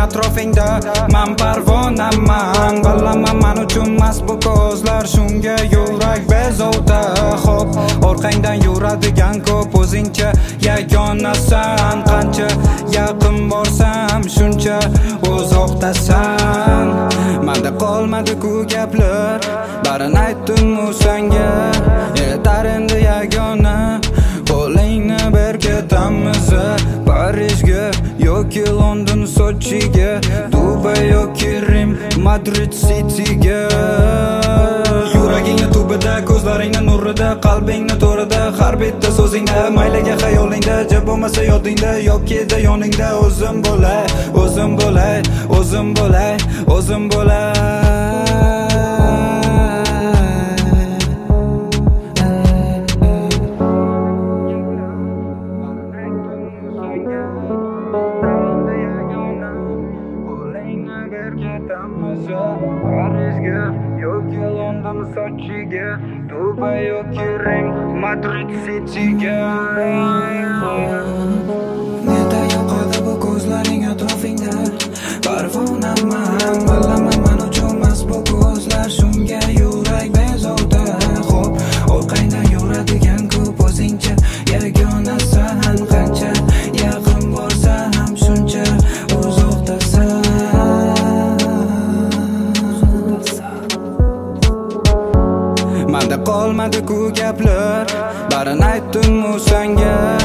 atrofingda. Men parvonaman, bilaman men uchun mas bu ko'zlar. Shunga yurak bezovta. Hop, orqangdan yuradigan ko'p, o'zingcha yagonasan. Qancha yaqin borsam shuncha uzoqdasan. Menda qolmadi-ku gaplar, barini aytdim-u senga. Yetar endi yagona, qo'lingni ber ketamiz Parijga yoki London Sochiga, Dubay yoki Rim Madrid Cityga. Yuragingni tubida, ko'zlaringni nurida, qalbingni to'rida, har bitta so'zingda, mayliga xayolingda, jab bo'lmasa yodingda yoki yoningda. O'zim bo'lay, o'zim bo'lay, o'zim bo'lay, o'zim bo'lay. Parijga yoki London Sochiga, Dubay yoki Rim Madrid Cityga. Neda yoqadi bu ko'zlaring atrofingda, parvonaman, bilaman men uchun mas bu ko'zlar. Shunga yurak bezovta. Hop, orqangdan yuradigan ko'p, o'zingcha yagonasan. Qancha yaqin borsa ham shuncha uzoqdasan. Menda qolmadi-ku gaplar, barini aytdim-u senga.